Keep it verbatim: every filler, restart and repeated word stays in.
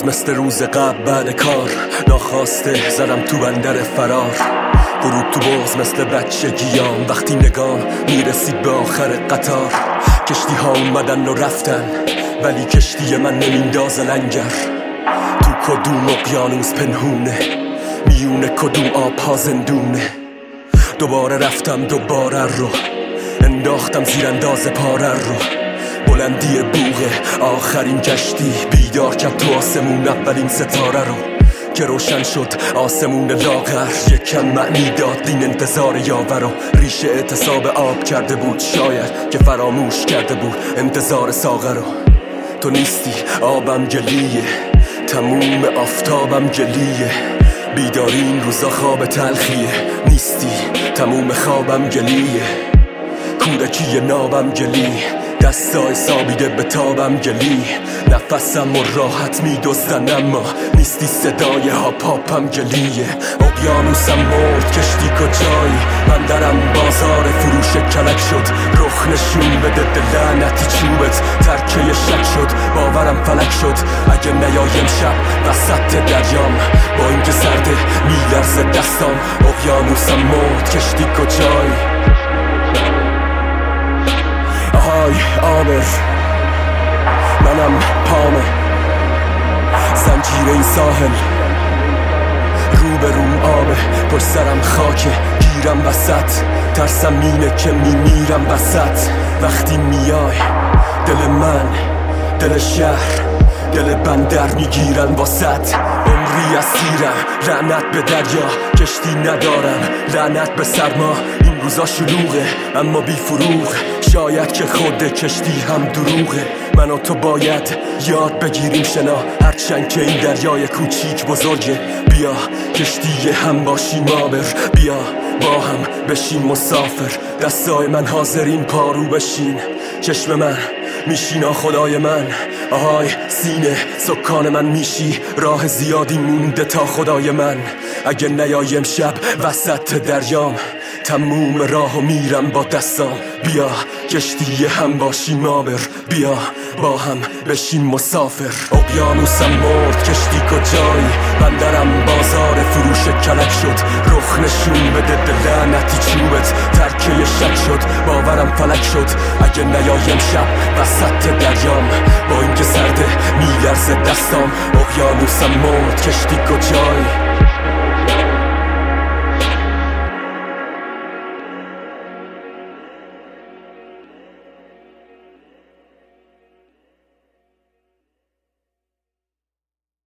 باز مثل روز قبل بعد کار ناخواسته زدم تو بندر فرار. غروب تو باز مثل بچگیام وقتی نگام میرسید به آخر قطار. کشتی ها اومدن و رفتن ولی کشتی من نمیندازه لنگر. تو کدوم اقیانوس پنهونه میونه کدوم آب ها زندونه. دوباره رفتم دوباره رو انداختم زیر انداز پاره رو. بلندی بوغه آخرین کشتی بیدار کرد تو آسمون اولین ستاره رو که روشن شد آسمون لاغر. یکم معنی داد این انتظار یاور رو. ریشه اعتصاب آب کرده بود شاید که فراموش کرده بود انتظار ساغر رو. تو نیستی آبم گلیه تموم آفتابم گلیه. بیداری این روزا خواب تلخیه نیستی تموم خوابم گلیه. کودکی نابم گلی دستای سابیده به تابم گلی. نفسم و راحت می دزدن اما نیستی صدای هاپ هاپم گلیه. اقیانوسم مرد کشتی کجایی من درم بازار فروش کلک شد. رخ نشون بده لعنتی چوبت ترکه شک شد باورم فلک شد. اگه نیایم شب وسط دریام با اینکه سرده میلرزه دستام. اقیانوسم مرد کشتی کجایی آهای آبر منم پامه زنجیر این ساحل رو به روم آبه پشت سرم خاکه گیرم وسط ترسم مینه که میمیرم وسط. وقتی میای دل من دل شهر دل بندر میگیرن واسط. عمری اسیرم لعنت به دریا کشتی ندارم لعنت به سرما. این روزا شلوغه اما بی فروغ شاید که خود کشتی هم دروغه. من و تو باید یاد بگیریم شنا هرچند که این دریای کوچیک بزرگه. بیا کشتی هم باشیم آبر بیا با هم بشین مسافر. دستای من حاضرین پارو بشین چشم من میشینا خدای من. آهای سینه سکان من میشی راه زیادی مونده تا خدای من. اگه نیایم شب وسط دریام تموم راهو میرم با دستام. بیا کشتی هم باشیم آبر بیا با هم بشین مسافر. اقیانوسم مرد کشتی کجایی من درم بازار فروش کلک شد. رخ نشون بده لعنتی چوبت ترکه شک شد باورم فلک شد. اگه نیایم شب وسط دریام با اینکه سرده میلرزه دستام. اقیانوسم مرد کشتی کجایی